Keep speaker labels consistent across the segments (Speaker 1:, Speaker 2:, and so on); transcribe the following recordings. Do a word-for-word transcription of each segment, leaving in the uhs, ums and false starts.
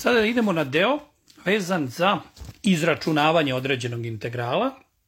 Speaker 1: Sada idemo na deo vezan za izračunavanje određenog integrala.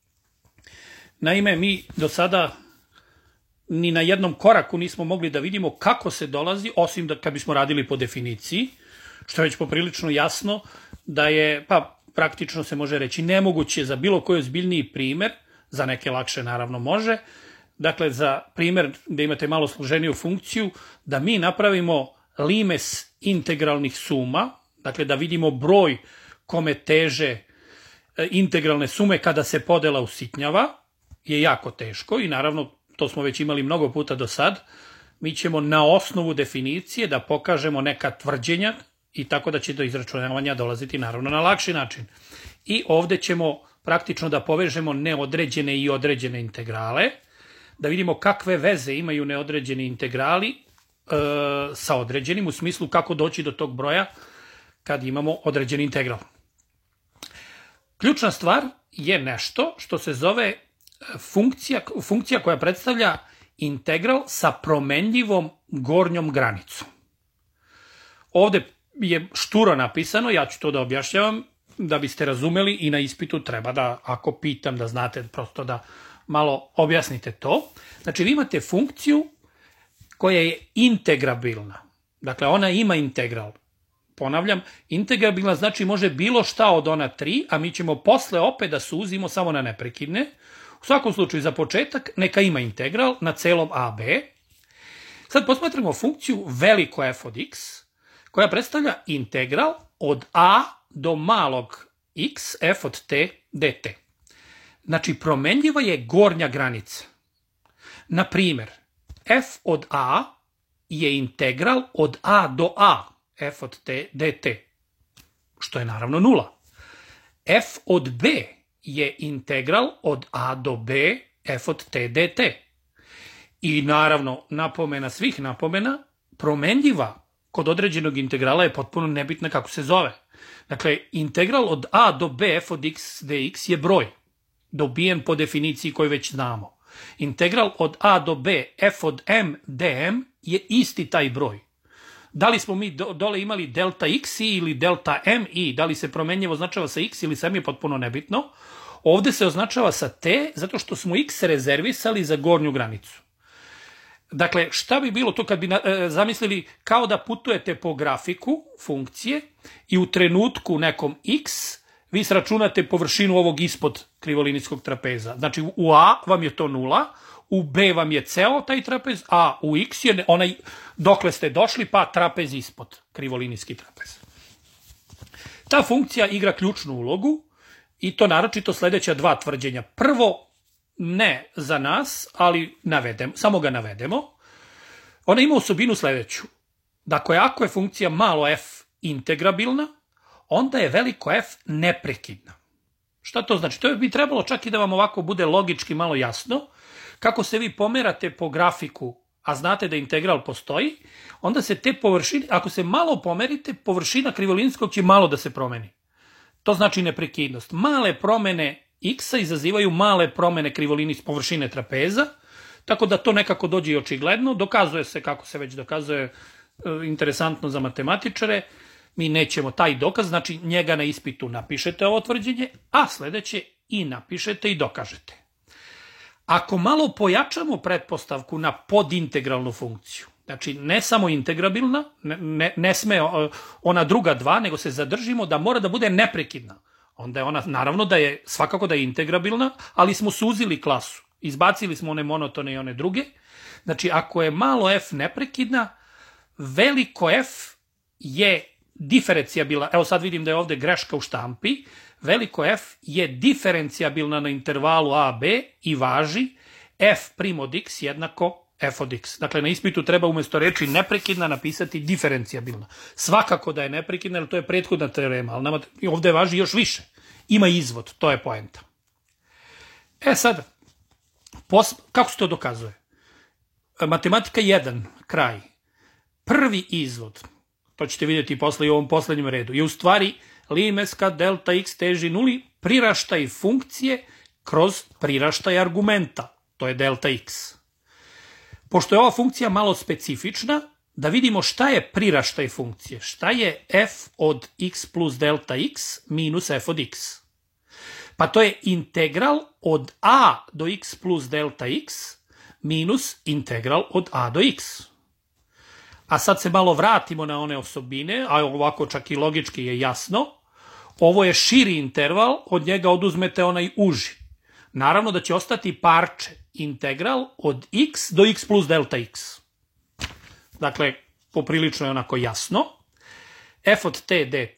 Speaker 1: Naime, mi do sada ni na jednom koraku nismo mogli da vidimo kako se dolazi, osim da kad bismo radili po definiciji, što je već poprilično jasno da je, pa praktično se može reći, nemoguće za bilo koji ozbiljniji primer, za neke lakše naravno može, dakle za primer gde imate malo složeniju funkciju, da mi napravimo limes integralnih suma, dakle da vidimo broj kome teže integralne sume kada se podela usitnjava, je jako teško i naravno to smo već imali mnogo puta do sad. Mi ćemo na osnovu definicije da pokažemo neka tvrđenja i tako da će do izračunavanja dolaziti naravno na lakši način. I ovde ćemo praktično da povežemo neodređene i određene integrale, da vidimo kakve veze imaju neodređeni integrali e, sa određenim, u smislu kako doći do tog broja kad imamo određeni integral. Ključna stvar je nešto što se zove funkcija, funkcija koja predstavlja integral sa promenljivom gornjom granicom. Ovde je šturo napisano, ja ću to da objašnjavam, da biste razumeli i na ispitu treba da, ako pitam, da znate, prosto da malo objasnite to. Znači, vi imate funkciju koja je integrabilna. Dakle, ona ima integral. Ponavljam, integrabilna znači može bilo šta od ona tri, a mi ćemo posle opet da suzimo samo na neprekidne. U svakom slučaju, za početak, neka ima integral na celom a b. Sad posmatramo funkciju veliko f od x, koja predstavlja integral od a do malog x f od t dt. Znači, promenljiva je gornja granica. Na primjer, f od a je integral od a do a f od t dt, što je naravno nula. F od b je integral od a do b f od t dt. I naravno, napomena svih napomena, promenljiva kod određenog integrala je potpuno nebitna kako se zove. Dakle, integral od a do b f od x dx je broj, dobijen po definiciji koju već znamo. Integral od a do b f od m dm je isti taj broj. Da li smo mi dole imali delta x ili delta m i, da li se promenljivo označava sa x ili sa m je potpuno nebitno. Ovde se označava sa t zato što smo x rezervisali za gornju granicu. Dakle, šta bi bilo to kad bi zamislili kao da putujete po grafiku funkcije i u trenutku nekom x vi sračunate površinu ovog ispod krivolinijskog trapeza. Znači, u a vam je to nula, u b vam je ceo taj trapez, a u x je onaj dokle ste došli, pa trapez ispod, krivolinijski trapez. Ta funkcija igra ključnu ulogu i to naročito sledeća dva tvrđenja. Prvo, ne za nas, ali navedemo, samo ga navedemo. Ona ima osobinu sledeću. Dakle, ako je funkcija malo f integrabilna, onda je veliko f neprekidna. Šta to znači? To bi trebalo čak i da vam ovako bude logički malo jasno. Kako se vi pomerate po grafiku, a znate da integral postoji, onda se te površine, ako se malo pomerite, površina krivolinijskog će malo da se promeni. To znači neprekidnost. Male promene x-a izazivaju male promene krivolinijske površine trapeza, tako da to nekako dođe i očigledno. Dokazuje se, kako se već dokazuje, interesantno za matematičare. Mi nećemo taj dokaz, znači njega na ispitu napišete ovo tvrđenje, a sledeće i napišete i dokažete. Ako malo pojačamo pretpostavku na podintegralnu funkciju, znači ne samo integrabilna, ne, ne, ne sme ona druga dva, nego se zadržimo da mora da bude neprekidna, onda je ona, naravno da je, svakako da je integrabilna, ali smo suzili klasu, izbacili smo one monotone i one druge. Znači, ako je malo f neprekidna, veliko f je diferencijabilna, evo sad vidim da je ovde greška u štampi, veliko f je diferencijabilna na intervalu a b i važi f prim od x jednako f od x. Dakle, na ispitu treba umesto reči neprekidna napisati diferencijabilna. Svakako da je neprekidna, jer to je prethodna teorema, ali nama ovde važi još više. Ima izvod, to je poenta. E sad, pos, kako se to dokazuje? Matematika jedan, kraj. Prvi izvod, to ćete vidjeti posle i u ovom poslednjem redu, je u stvari limes kad delta x teži nuli priraštaj funkcije kroz priraštaj argumenta. To je delta x. Pošto je ova funkcija malo specifična, da vidimo šta je priraštaj funkcije. Šta je f od x plus delta x minus f od x? Pa to je integral od a do x plus delta x minus integral od a do x. A sad se malo vratimo na one osobine, a ovako čak i logički je jasno. Ovo je širi interval, od njega oduzmete onaj uži. Naravno da će ostati parče integral od x do x plus delta x. Dakle, poprilično je onako jasno. F od t dt,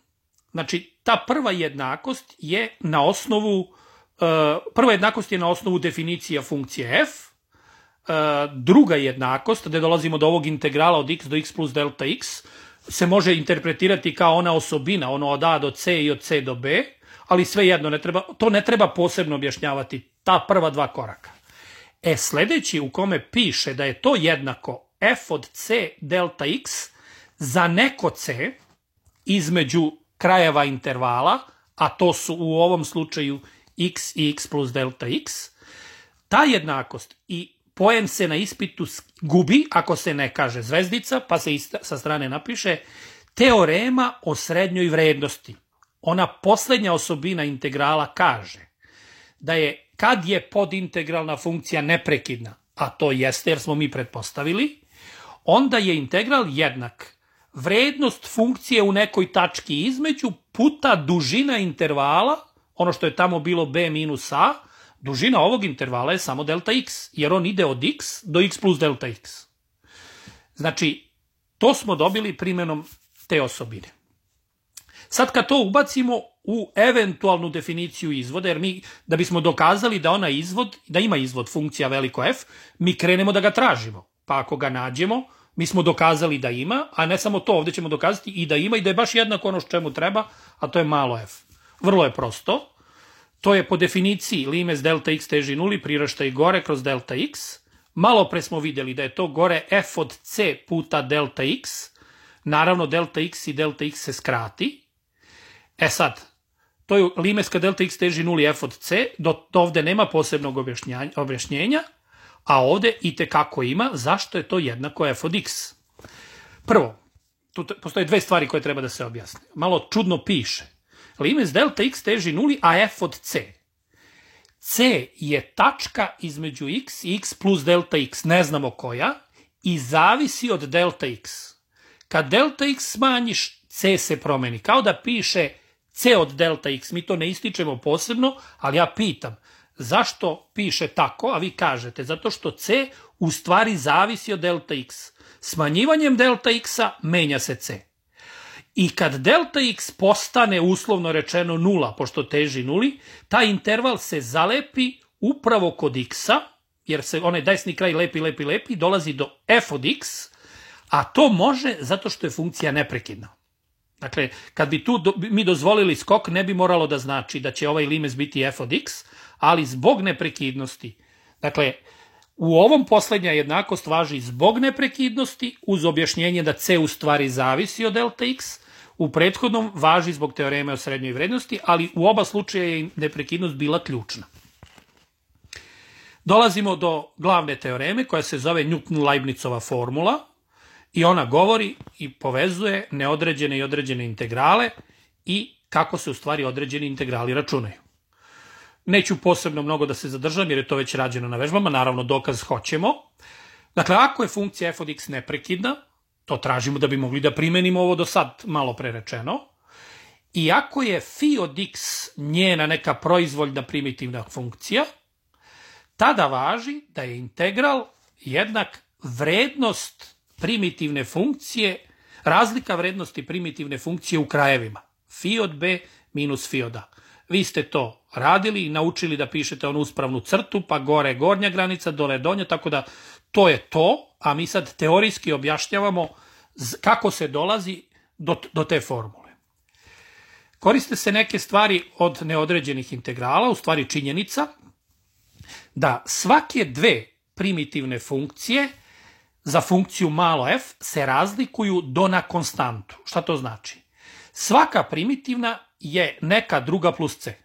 Speaker 1: znači ta prva jednakost je na osnovu, uh, prva jednakost je na osnovu definicija funkcije f, uh, druga jednakost, gde dolazimo do ovog integrala od x do x plus delta x, se može interpretirati kao ona osobina, ono od a do c i od c do b, ali svejedno, ne treba, to ne treba posebno objašnjavati, ta prva dva koraka. E, sledeći u kome piše da je to jednako f od c delta x za neko c između krajeva intervala, a to su u ovom slučaju x i x plus delta x, ta jednakost i poen se na ispitu gubi ako se ne kaže zvezdica, pa se sa strane napiše teorema o srednjoj vrednosti. Ona poslednja osobina integrala kaže da je kad je podintegralna funkcija neprekidna, a to jeste jer smo mi pretpostavili, onda je integral jednak vrednost funkcije u nekoj tački između puta dužina intervala, ono što je tamo bilo b minus a, dužina ovog intervala je samo delta x, jer on ide od x do x plus delta x. Znači, to smo dobili primjenom te osobine. Sad kad to ubacimo u eventualnu definiciju izvoda, jer mi, da bismo dokazali da ona izvod, da ima izvod funkcija veliko f, mi krenemo da ga tražimo. Pa ako ga nađemo, mi smo dokazali da ima, a ne samo to, ovdje ćemo dokazati i da ima i da je baš jednako ono što čemu treba, a to je malo f. Vrlo je prosto. To je po definiciji limes delta x teži nuli, priraštaj gore kroz delta x. Malo pre smo vidjeli da je to gore f od c puta delta x. Naravno, delta x i delta x se skrati. E sad, to je limes kad delta x teži nuli f od c, do ovde nema posebnog objašnjenja, a ovde i tekako ima zašto je to jednako f od x. Prvo, tu postoje dve stvari koje treba da se objasne. Malo čudno piše. Limes delta x teži nuli, a f od c. C je tačka između x i x plus delta x, ne znamo koja, i zavisi od delta x. Kad delta x smanjiš, c se promeni. Kao da piše c od delta x, mi to ne ističemo posebno, ali ja pitam, zašto piše tako, a vi kažete, zato što c u stvari zavisi od delta x. Smanjivanjem delta x-a menja se c. I kad delta x postane uslovno rečeno nula, pošto teži nuli, taj interval se zalepi upravo kod x-a, jer se onaj desni kraj lepi, lepi, lepi, dolazi do f od x, a to može zato što je funkcija neprekidna. Dakle, kad bi tu do, mi dozvolili skok, ne bi moralo da znači da će ovaj limes biti f od x, ali zbog neprekidnosti, dakle, u ovom poslednja jednakost važi zbog neprekidnosti, uz objašnjenje da c u stvari zavisi od delta x, u prethodnom važi zbog teoreme o srednjoj vrednosti, ali u oba slučaja je neprekidnost bila ključna. Dolazimo do glavne teoreme koja se zove Newton-Leibnizova formula i ona govori i povezuje neodređene i određene integrale i kako se u stvari određeni integrali računaju. Neću posebno mnogo da se zadržam jer je to već rađeno na vežbama, naravno dokaz hoćemo. Dakle, ako je funkcija f od x neprekidna, to tražimo da bi mogli da primenimo ovo do sad malo prerečeno, i ako je phi od x njena neka proizvoljna primitivna funkcija, tada važi da je integral jednak vrednost primitivne funkcije, razlika vrednosti primitivne funkcije u krajevima. Phi od b minus phi od a. Vi ste to radili i naučili da pišete onu uspravnu crtu, pa gore gornja granica, dole donja, tako da to je to, a mi sad teorijski objašnjavamo kako se dolazi do, do te formule. Koriste se neke stvari od neodređenih integrala, u stvari činjenica, da svake dve primitivne funkcije za funkciju malo f se razlikuju do na konstantu. Šta to znači? Svaka primitivna je neka druga plus c.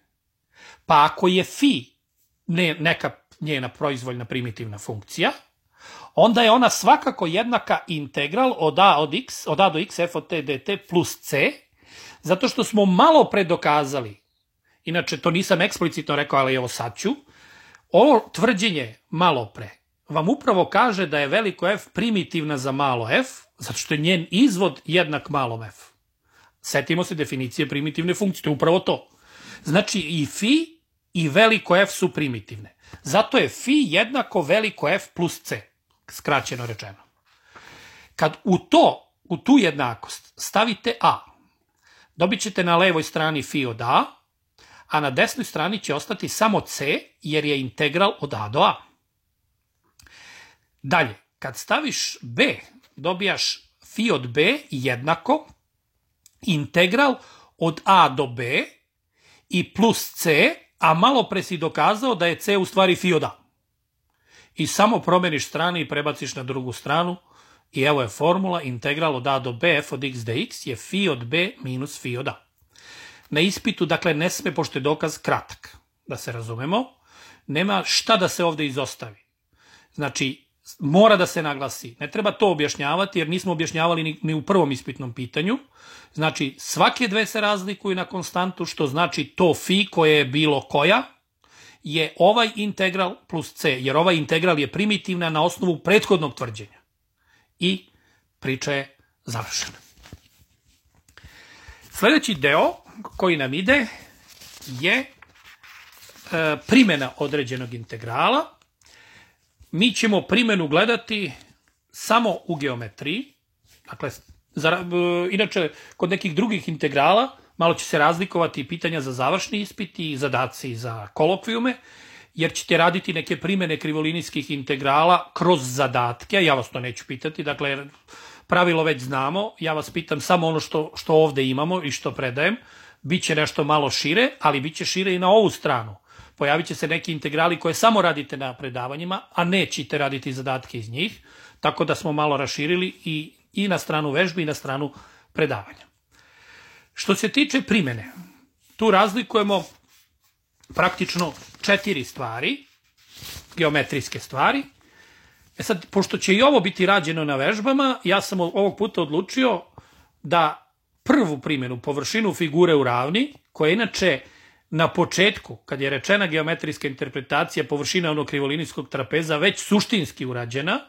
Speaker 1: Pa ako je phi ne, neka njena proizvoljna primitivna funkcija, onda je ona svakako jednaka integral od a od x, od a do x f od t dt plus c, zato što smo malo pre dokazali, inače to nisam eksplicitno rekao, ali evo sad ću, ovo tvrđenje malo pre vam upravo kaže da je veliko F primitivna za malo f, zato što je njen izvod jednak malom f. Setimo se definicije primitivne funkcije, to je upravo to. Znači i fi i veliko F su primitivne. Zato je fi jednako veliko F plus c, skraćeno rečeno. Kad u to, u tu jednakost stavite a, dobit ćete na levoj strani fi od a, a na desnoj strani će ostati samo c, jer je integral od a do a. Dalje, kad staviš b, dobijaš fi od b jednako integral od a do b i plus c, a malo pre si dokazao da je c u stvari fi od a. I samo promeniš strane i prebaciš na drugu stranu i evo je formula integral od a do b f od x dx je fi od b minus fi od a. Na ispitu, dakle, ne sme, pošto je dokaz kratak, da se razumemo, nema šta da se ovde izostavi. Znači, mora da se naglasi. Ne treba to objašnjavati, jer nismo objašnjavali ni, ni u prvom ispitnom pitanju. Znači, svake dve se razlikuju na konstantu, što znači to fi koje je bilo koja, je ovaj integral plus c, jer ovaj integral je primitivna na osnovu prethodnog tvrđenja. I priča je završena. Sljedeći deo koji nam ide je e, primjena određenog integrala. Mi ćemo primjenu gledati samo u geometriji. Dakle, za, e, inače, kod nekih drugih integrala malo će se razlikovati pitanja za završni ispit i zadaci za kolokvijume, jer ćete raditi neke primjene krivolinijskih integrala kroz zadatke. Ja vas to neću pitati, dakle, pravilo već znamo. Ja vas pitam samo ono što, što ovde imamo i što predajem. Biće nešto malo šire, ali biće šire i na ovu stranu. Pojavit će se neki integrali koje samo radite na predavanjima, a nećete raditi zadatke iz njih, tako da smo malo raširili i, i na stranu vežbi i na stranu predavanja. Što se tiče primjene, tu razlikujemo praktično četiri stvari, geometrijske stvari. E sad, pošto će i ovo biti rađeno na vežbama, ja sam ovog puta odlučio da prvu primjenu, površinu figure u ravni, koja je inače na početku, kad je rečena geometrijska interpretacija površine onog krivolinijskog trapeza, već suštinski urađena,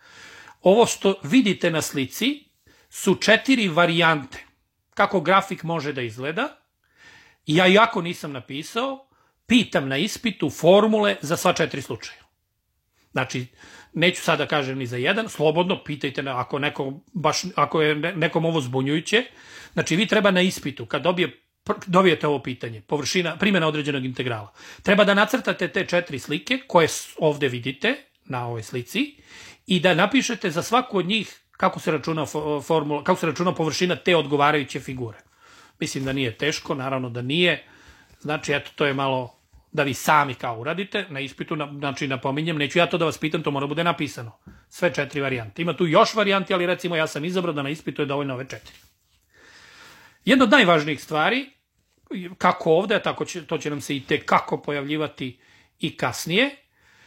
Speaker 1: ovo što vidite na slici su četiri varijante kako grafik može da izgleda. Ja, iako nisam napisao, pitam na ispitu formule za sva četiri slučaja. Znači, neću sada da kažem ni za jedan, slobodno pitajte na, ako, neko, baš, ako je nekom ovo zbunjujuće. Znači, vi treba na ispitu, kad dobije, dobijete ovo pitanje, površina, primjena određenog integrala, treba da nacrtate te četiri slike koje ovde vidite na ovoj slici i da napišete za svaku od njih kako se računa formula, kako se računa površina te odgovarajuće figure. Mislim da nije teško, naravno da nije. Znači, eto, to je malo da vi sami kao uradite na ispitu, znači napominjem, neću ja to da vas pitam, to mora bude napisano. Sve četiri varijante. Ima tu još varijanti, ali recimo ja sam izabrao da na ispitu je dovoljno ove četiri. Jedna od najvažnijih stvari, kako ovde, tako će, to će nam se i te kako pojavljivati i kasnije,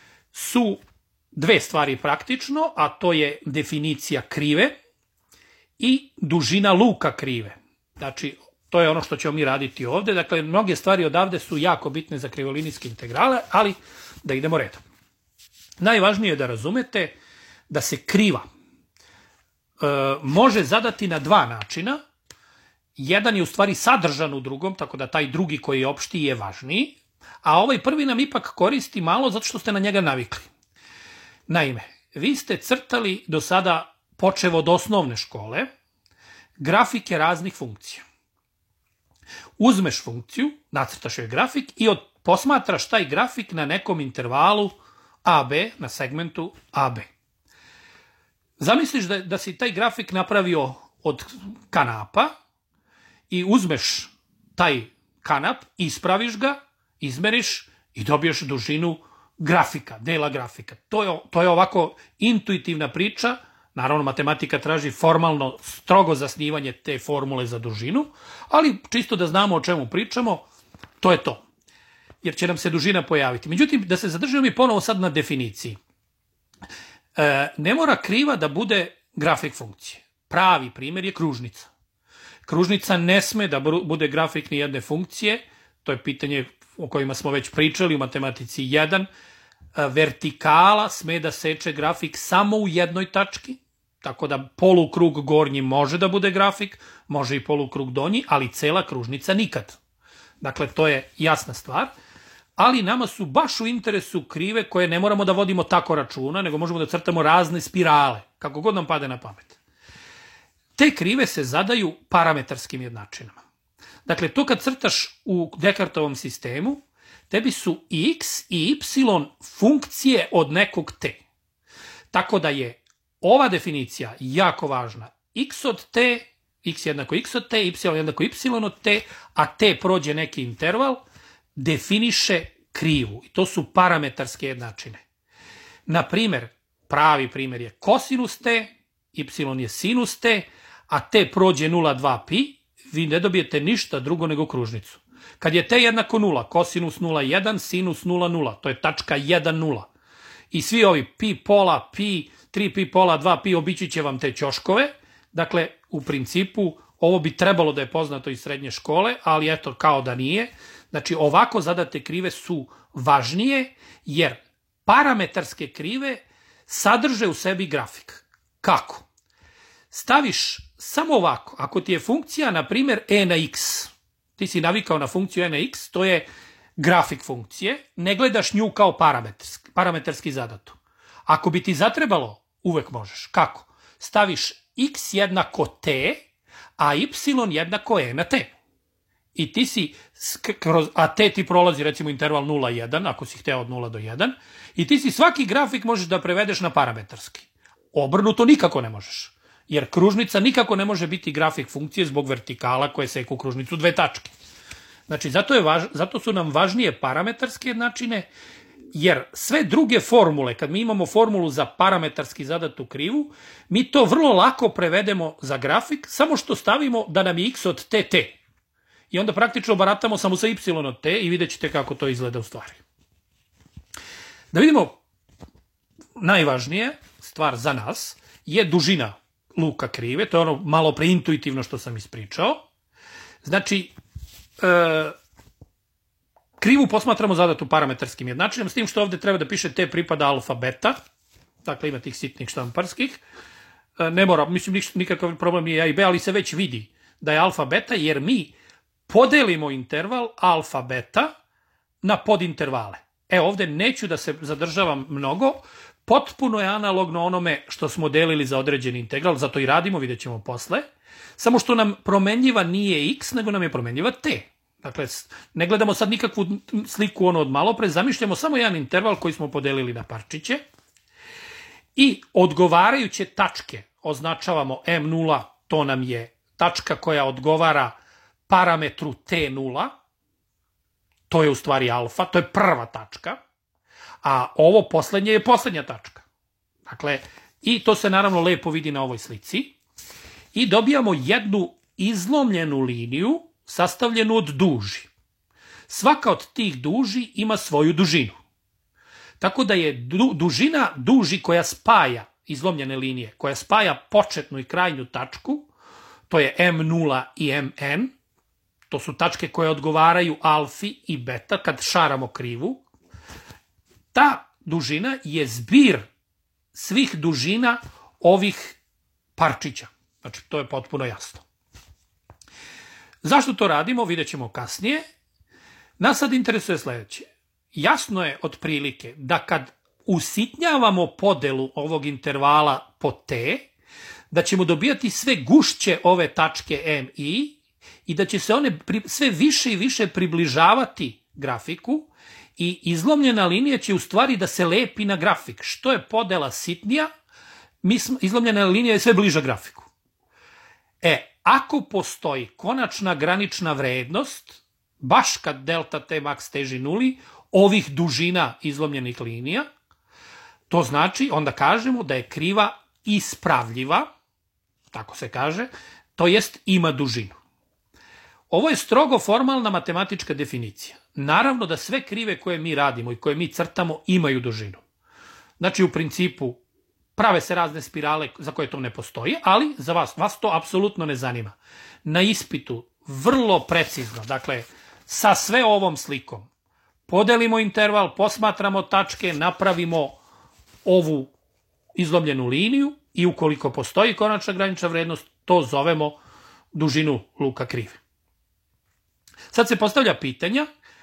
Speaker 1: su dve stvari praktično, a to je definicija krive i dužina luka krive. Znači, to je ono što ćemo mi raditi ovde. Dakle, mnoge stvari odavde su jako bitne za krivolinijske integrale, ali da idemo redom. Najvažnije je da razumete da se kriva e, može zadati na dva načina. Jedan je u stvari sadržan u drugom, tako da taj drugi koji je opšti je važniji, a ovaj prvi nam ipak koristi malo zato što ste na njega navikli. Naime, vi ste crtali do sada, počev od osnovne škole, grafike raznih funkcija. Uzmeš funkciju, nacrtaš joj grafik i od, posmatraš taj grafik na nekom intervalu A B, na segmentu A B. Zamisliš da, da si taj grafik napravio od kanapa i uzmeš taj kanap, ispraviš ga, izmeriš i dobiješ dužinu grafika, dela grafika. To je, to je ovako intuitivna priča. Naravno, matematika traži formalno strogo zasnivanje te formule za dužinu, ali čisto da znamo o čemu pričamo, to je to. Jer će nam se dužina pojaviti. Međutim, da se zadržimo mi ponovo sad na definiciji. E, ne mora kriva da bude grafik funkcije. Pravi primjer je kružnica. Kružnica ne sme da bude grafik ni jedne funkcije, to je pitanje o kojima smo već pričali u matematici jedan. Vertikala sme da seče grafik samo u jednoj tački, tako da polukrug gornji može da bude grafik, može i polukrug donji, ali cela kružnica nikad. Dakle, to je jasna stvar, ali nama su baš u interesu krive koje ne moramo da vodimo tako računa, nego možemo da crtamo razne spirale, kako god nam pade na pamet. Te krive se zadaju parametarskim jednačinama. Dakle, to kad crtaš u Descartovom sistemu, tebi su x i y funkcije od nekog t. Tako da je ova definicija jako važna. X od t, x jednako x od t, y jednako y od t, a t prođe neki interval, definiše krivu. I to su parametarske jednačine. Na primer, pravi primjer je kosinus t, y je sinus t, a t prođe nula zarez dva pi, vi ne dobijete ništa drugo nego kružnicu. Kad je t jednako nula, kosinus nula zarez jedan, sinus nula zarez nula, to je tačka jedan nula. I svi ovi pi pola, pi, tri pi pola, dva pi obići će vam te ćoškove. Dakle, u principu, ovo bi trebalo da je poznato iz srednje škole, ali eto, kao da nije. Znači, ovako zadate krive su važnije, jer parametarske krive sadrže u sebi grafik. Kako? Staviš samo ovako, ako ti je funkcija, na primjer, e na x, ti si navikao na funkciju e na x, to je grafik funkcije, ne gledaš nju kao parametarski, parametarski zadatu. Ako bi ti zatrebalo, uvek možeš. Kako? Staviš x jednako t, a y jednako e na t. I ti si, a t ti prolazi recimo interval nula jedan, ako si hteo od nula do jedan, i ti si svaki grafik možeš da prevedeš na parametarski. Obrnuto nikako ne možeš. Jer kružnica nikako ne može biti grafik funkcije zbog vertikala koje seku kružnicu dve tačke. Znači, zato, je važ, zato su nam važnije parametarske jednačine, jer sve druge formule, kad mi imamo formulu za parametarski zadatu krivu, mi to vrlo lako prevedemo za grafik, samo što stavimo da nam je x od t, t. I onda praktično baratamo samo sa y od t i vidjet ćete kako to izgleda u stvari. Da vidimo, najvažnije stvar za nas je dužina luka krive, to je ono malo preintuitivno što sam ispričao. Znači, e, krivu posmatramo zadatu parametarskim jednačinama, s tim što ovde treba da piše t pripada alfa beta, dakle ima tih sitnih štamparskih. E, ne mora, mislim, nikakav problem nije a i b, ali se već vidi da je alfa beta, jer mi podelimo interval alfa beta na podintervale. E, ovde neću da se zadržavam mnogo, potpuno je analogno onome što smo delili za određeni integral, zato i radimo, vidjet ćemo posle, samo što nam promenljiva nije x, nego nam je promenljiva t. Dakle, ne gledamo sad nikakvu sliku ono od malo pre, zamišljamo samo jedan interval koji smo podelili na parčiće i odgovarajuće tačke označavamo em nula, to nam je tačka koja odgovara parametru t nula, to je u stvari alfa, to je prva tačka, a ovo poslednje je poslednja tačka. Dakle, i to se naravno lepo vidi na ovoj slici. I dobijamo jednu izlomljenu liniju sastavljenu od duži. Svaka od tih duži ima svoju dužinu. Tako da je du, dužina duži koja spaja izlomljene linije, koja spaja početnu i krajnju tačku, to je em nula i em en, to su tačke koje odgovaraju alfi i beta kad šaramo krivu. Ta dužina je zbir svih dužina ovih parčića. Znači, to je potpuno jasno. Zašto to radimo, vidjet ćemo kasnije. Nas sad interesuje sledeće. Jasno je otprilike da kad usitnjavamo podelu ovog intervala po t, da ćemo dobijati sve gušće ove tačke em i i da će se one sve više i više približavati grafiku i izlomljena linija će u stvari da se lepi na grafik. Što je podela sitnija, izlomljena linija je sve bliža grafiku. E, ako postoji konačna granična vrednost, baš kad delta t max teži nuli, ovih dužina izlomljenih linija, to znači, onda kažemo da je kriva ispravljiva, tako se kaže, to jest ima dužinu. Ovo je strogo formalna matematička definicija. Naravno da sve krive koje mi radimo i koje mi crtamo imaju dužinu. Znači, u principu, prave se razne spirale za koje to ne postoji, ali za vas, vas to apsolutno ne zanima. Na ispitu vrlo precizno, dakle, sa sve ovom slikom, podelimo interval, posmatramo tačke, napravimo ovu izlomljenu liniju i ukoliko postoji konačna granična vrednost, to zovemo dužinu luka krive. Sad se postavlja pitanja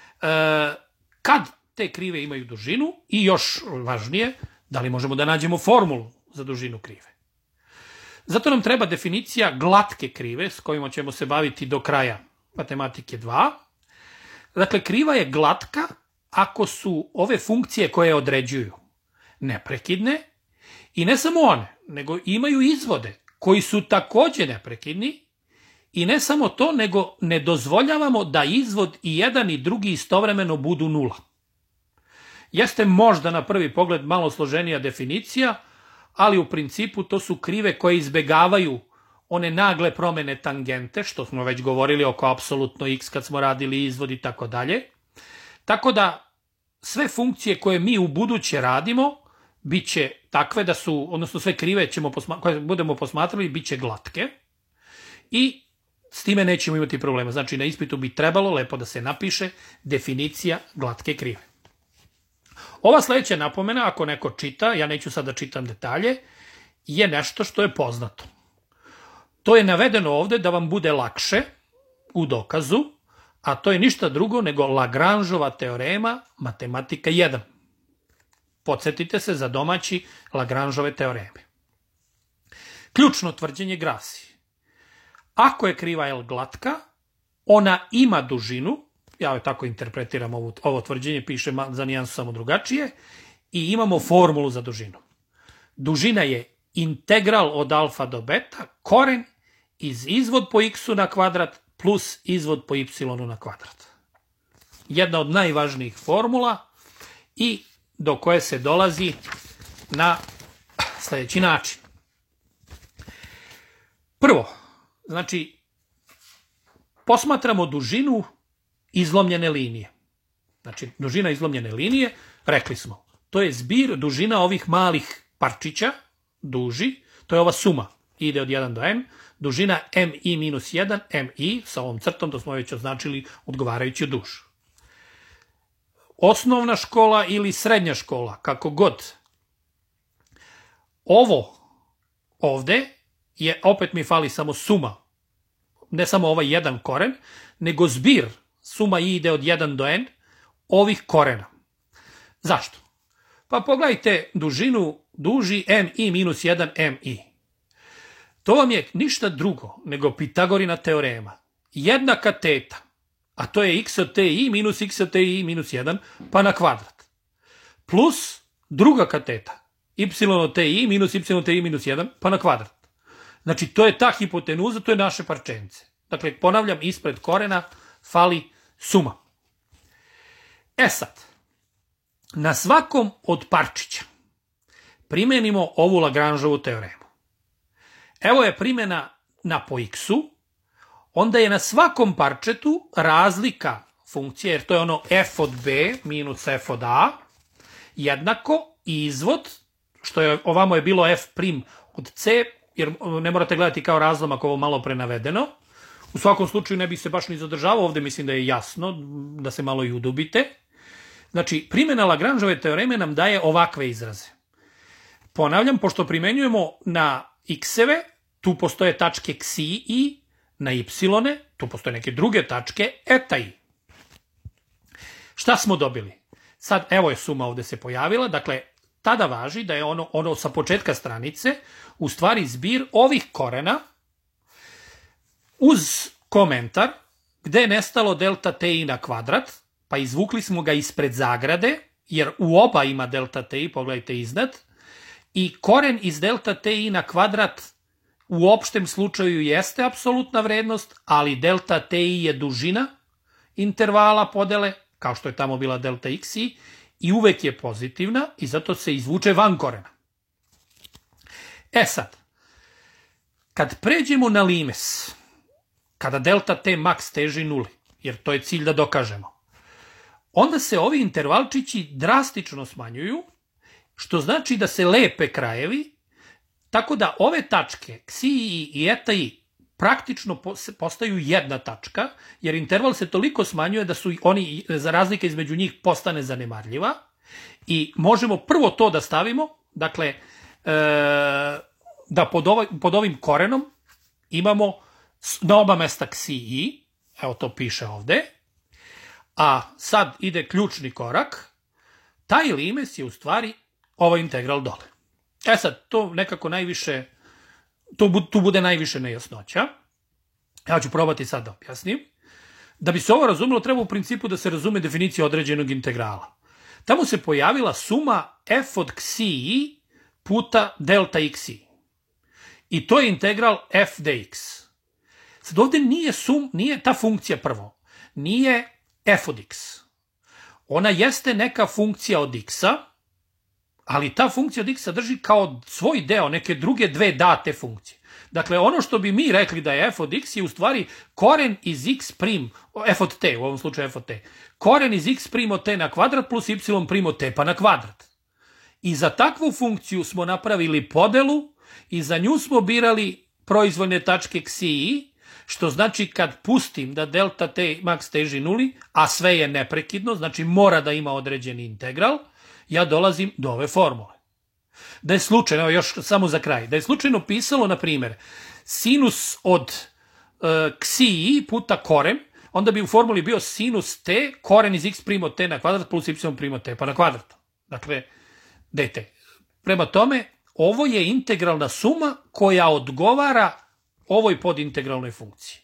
Speaker 1: kad te krive imaju dužinu i još važnije, da li možemo da nađemo formulu za dužinu krive. Zato nam treba definicija glatke krive s kojima ćemo se baviti do kraja matematike dva. Dakle, kriva je glatka ako su ove funkcije koje određuju neprekidne i ne samo one, nego imaju izvode koji su takođe neprekidni i ne samo to, nego ne dozvoljavamo da izvod i jedan i drugi istovremeno budu nula. Jeste možda na prvi pogled malo složenija definicija, ali u principu to su krive koje izbegavaju one nagle promene tangente, što smo već govorili oko apsolutno x kad smo radili izvod i tako dalje. Tako da sve funkcije koje mi u buduće radimo bit će takve da su, odnosno sve krive ćemo koje budemo posmatrali bit će glatke i s time nećemo imati problema. Znači na ispitu bi trebalo lepo da se napiše definicija glatke krive. Ova sledeća napomena, ako neko čita, ja neću sad da čitam detalje, je nešto što je poznato. To je navedeno ovde da vam bude lakše u dokazu, a to je ništa drugo nego Lagrangeova teorema matematika jedan. Podsjetite se za domaći Lagrangeove teoreme. Ključno tvrđenje glasi: ako je kriva L glatka, ona ima dužinu, ja joj tako interpretiram ovo, ovo tvrđenje, piše za nijansu samo drugačije, i imamo formulu za dužinu. Dužina je integral od alfa do beta, koren iz izvod po x-u na kvadrat plus izvod po y-u na kvadrat. Jedna od najvažnijih formula i do koje se dolazi na sledeći način. Prvo, znači, posmatramo dužinu izlomljene linije. Znači, dužina izlomljene linije, rekli smo, to je zbir dužina ovih malih parčića, duži, to je ova suma, ide od jedan do n, dužina mi minus jedan, mi, sa ovom crtom, to smo već označili odgovarajući duž. Osnovna škola ili srednja škola, kako god. Ovo ovde je, opet mi fali samo suma, ne samo ovaj jedan koren, nego zbir, suma i ide od jedan do n, ovih korena. Zašto? Pa pogledajte dužinu duži mi minus jedan mi. To vam je ništa drugo nego Pitagorina teorema. Jednaka teta, a to je x od ti minus x od ti minus jedan, pa na kvadrat. Plus druga kateta, y od ti minus y od ti minus jedan, pa na kvadrat. Znači, to je ta hipotenuza, to je naše parčence. Dakle, ponavljam, ispred korena fali suma. E sad, na svakom od parčića primenimo ovu Lagrangeovu teoremu. Evo je primjena na po x-u, onda je na svakom parčetu razlika funkcije, jer to je ono f od b minus f od a, jednako izvod, što je ovamo je bilo f prim od c, jer ne morate gledati kao razlomak ovo malo prenavedeno. U svakom slučaju ne bih se baš ni zadržavao, ovde mislim da je jasno, da se malo i udubite. Znači, primjena Lagrangeove teoreme nam daje ovakve izraze. Ponavljam, pošto primenjujemo na x-eve, tu postoje tačke xi i, na y-one, tu postoje neke druge tačke, eta i. Šta smo dobili? Sad, evo je suma ovde se pojavila, dakle, tada važi da je ono, ono sa početka stranice u stvari zbir ovih korena uz komentar gde je nestalo delta ti na kvadrat, pa izvukli smo ga ispred zagrade, jer u oba ima delta ti, pogledajte iznad, i koren iz delta ti na kvadrat u opštem slučaju jeste apsolutna vrednost, ali delta ti je dužina intervala podele, kao što je tamo bila delta xi, i uvek je pozitivna i zato se izvuče van korena. E sad, kad pređemo na limes, kada delta t max teži nuli, jer to je cilj da dokažemo, onda se ovi intervalčići drastično smanjuju, što znači da se lepe krajevi Tako da ove tačke, ksi i i eta i, praktično postaju jedna tačka, jer interval se toliko smanjuje da su oni, za razlike između njih postane zanemarljiva i možemo prvo to da stavimo, dakle, da pod ovim korenom imamo na oba mesta ksi i, evo to piše ovde, a sad ide ključni korak, taj limes je u stvari ovaj integral dole. E sad, to nekako najviše, tu bude najviše nejasnoća. Ja ću probati sad da objasnim. Da bi se ovo razumelo, treba u principu da se razume definicija određenog integrala. Tamo se pojavila suma f od ksi i puta delta xi. I to je integral f dx. Sad ovde nije sum, nije ta funkcija prvo, nije f od x. Ona jeste neka funkcija od x-a, ali ta funkcija od x sadrži kao svoj deo neke druge dve date funkcije. Dakle, ono što bi mi rekli da je f od x je u stvari koren iz x prim, f od t, u ovom slučaju f od t, koren iz x prim od t na kvadrat plus y prim od t pa na kvadrat. I za takvu funkciju smo napravili podelu i za nju smo birali proizvoljne tačke ksi i, što znači kad pustim da delta t max teži nuli, a sve je neprekidno, znači mora da ima određeni integral, ja dolazim do ove formule. Da je slučajno, evo još samo za kraj, da je slučajno pisalo, na primjer, sinus od ksi i puta koren, onda bi u formuli bio sinus t, koren iz x prim od t na kvadrat plus y prim od t pa na kvadrat. Dakle, dt. Prema tome, ovo je integralna suma koja odgovara ovoj podintegralnoj funkciji.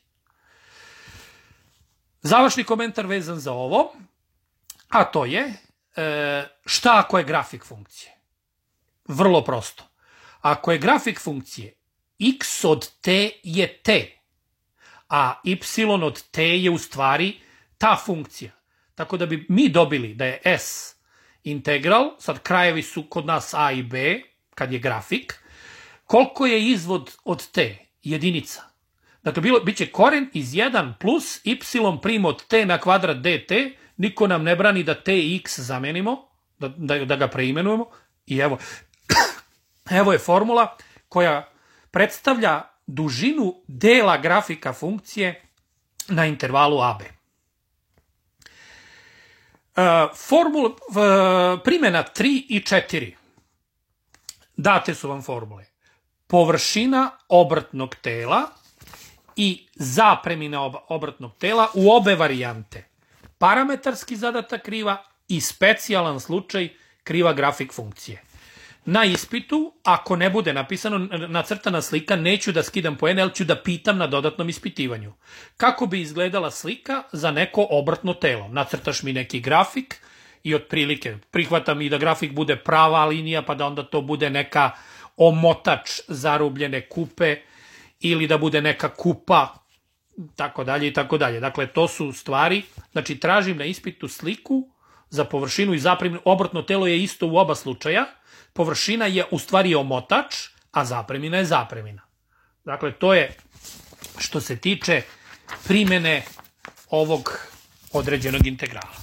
Speaker 1: Završni komentar vezan za ovo, a to je šta ako je grafik funkcije? Vrlo prosto. Ako je grafik funkcije x od t je t, a y od t je u stvari ta funkcija. Tako da bi mi dobili da je s integral, sad krajevi su kod nas a i b, kad je grafik, koliko je izvod od t? Jedinica. Dakle, bit će koren iz jedan plus y prim od t na kvadrat dt, niko nam ne brani da t i x zamenimo, da ga preimenujemo, i evo, evo je formula koja predstavlja dužinu dela grafika funkcije na intervalu a b. Formula, primjena tri i četiri. Date su vam formule. Površina obrtnog tela i zapremina obrtnog tela u obe varijante. Parametarski zadata kriva i specijalan slučaj kriva grafik funkcije. Na ispitu, ako ne bude napisano, nacrtana slika, neću da skidam poene, ali ću da pitam na dodatnom ispitivanju. Kako bi izgledala slika za neko obrtno telo? Nacrtaš mi neki grafik i otprilike prihvatam i da grafik bude prava linija, pa da onda to bude neka omotač zarubljene kupe ili da bude neka kupa, tako dalje i tako dalje. Dakle, to su stvari, znači tražim na ispitu sliku za površinu i zapreminu. Obrtno telo je isto u oba slučaja, površina je u stvari omotač, a zapremina je zapremina. Dakle, to je što se tiče primjene ovog određenog integrala.